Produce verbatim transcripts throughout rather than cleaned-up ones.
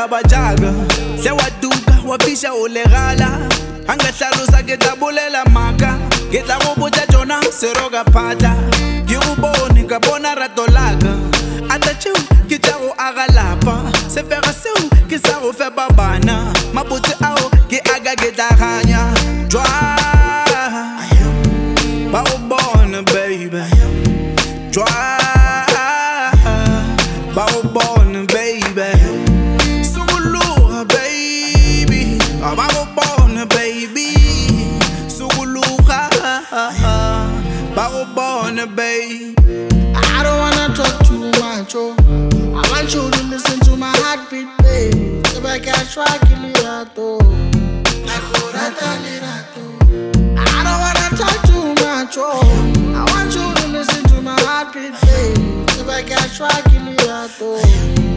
taba jaga se wa duka wa fisha o legala anga hlalosa ke tabulela maka ke tla go botsa jona seroga phata ke go bone ka bona rato laka ata tšeo ke tša go aga lapa sefega seo ke sa go fepa bana mabotse ao ke aga ke tlaganya jwa ba go bona baby jwa ba go bona baby sukuluga baby ba go bona baby sukuluga ba go bona baby. I don't wanna talk too much, oh. I want you to listen to my heartbeat, baby. So I can try to kill you, I don't wanna talk too much, oh. I want you to listen to my heartbeat, baby. So I can try to kill you,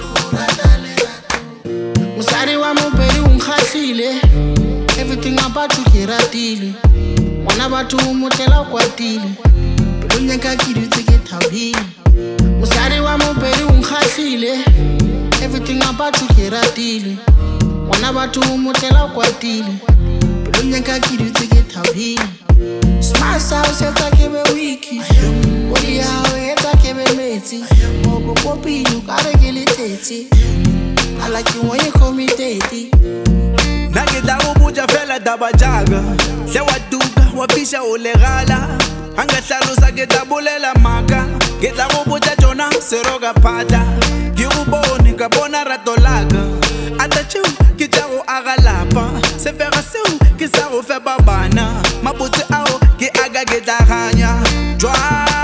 Musari wa mopedi unkhahlile. Everything about you kiratile. Wana batho motlela kwatile. Nyaka ki dutse ke thabile Musadi wa mopedi unkgahlile Everything about you ke ratile Wana batho motlela kwatile Pelo nyaka ki dutse ke thabile Smile sao setsa ke be wiki Body yao etsa ke be metsi Moko popilo kare ke le tete I like you when you call me daddy Na ke tla go botsa fela taba jaga se wa duka wa fisha o legala anga hlalosa ke tabulela maka ke tla go botsa jona seroga phata ke go bone ka bona rato laka ata tšeo ke tša go aga lapa sefega seo ke sa go fepa bana mabotse ao ke aga ke tlaganya jwa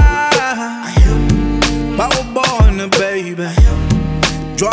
ba go bona baby jwa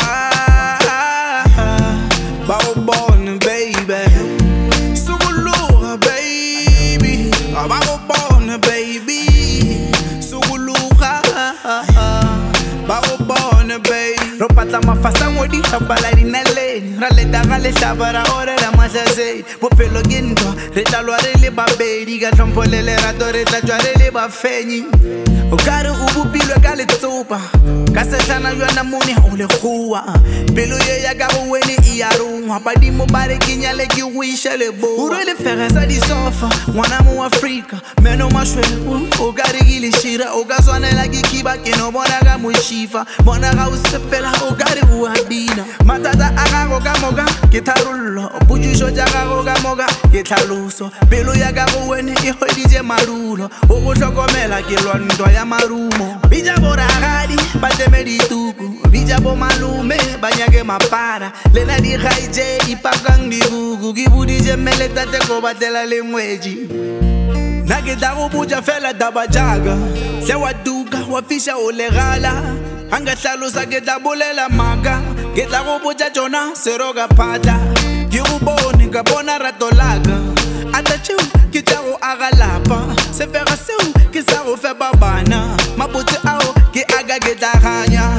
ba go bona baby sukuluga baby ba go bona baby sukuluga ba go bona baby ro patla mafasa ngodi tabala dinaleni ra leta ga le hlabara ore la mahlasedi bophelo ke ntwa re tla lwa re le babedi ka tlhompho le lerato re tla tswa re le bafenyi o kare o bopilwe ka letsopa ka setlhana jwana mone o le kgowa pelo ye ya ka go wene e ya rongwa badimo ba re ke nyale ke go ishe leboa o rwele fege sa disofa ngwana mo Afrika meno mashwele o ka re ke lešira o ka swanela ke khiba ke no bona ka moshifa bona ga o sepela o ka re o a bina matata a gago ka moka ke tharollo potšišo tša gago ka moka ke tlhaloso pelo ya ka go wene e hweditše marulo o go hlokomela ke lwantwa ya marumo bija boragadi ba teme dituku bija bo malume ba nyake mapara lena di gaitše ipakang dibuku ke boditše meletate ko batlela le ngwetši na ke tla go botsa fela taba jaga se wa duka wa fisha o legala anga hlalosa ke tla bolela maka ke tla go botsa jona seroga phata ke go bone ka bona rato laka ata tšeo ke tša go aga lapa sefega seo ke sa go fepa bana mabotse ao ke aga ke tlaganya